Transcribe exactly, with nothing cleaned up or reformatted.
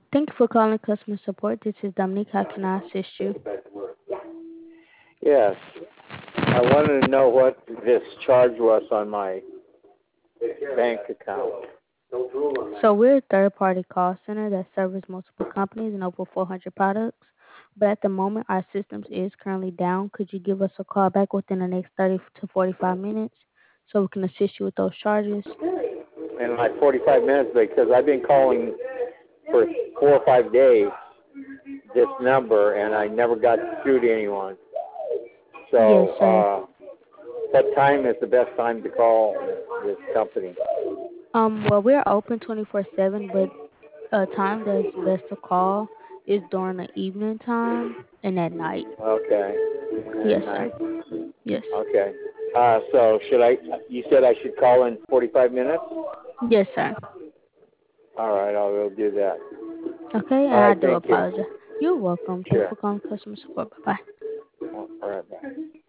Thank you for calling customer support. This is Dominique. How can I assist you? Yes. I wanted to know what this charge was on my bank account. So we're a third-party call center that serves multiple companies and over four hundred products. But at the moment, our systems is currently down. Could you give us a call back within the next thirty to forty-five minutes so we can assist you with those charges? In like forty-five minutes because I've been calling for four or five days this number and I never got through to anyone. Yes, So, sir. uh, what time is the best time to call this company? Um, well, we're open twenty-four seven, but a time that's best to call is during the evening time and at night. Okay. Yes, At sir. night. Yes. Okay. Uh, so should I, you said I should call in forty-five minutes? Yes, sir. All right, I will do that. Okay, and All I right, do thank you. apologize. You're welcome. Thank you Sure. for calling customer support. Bye-bye. All right, bye.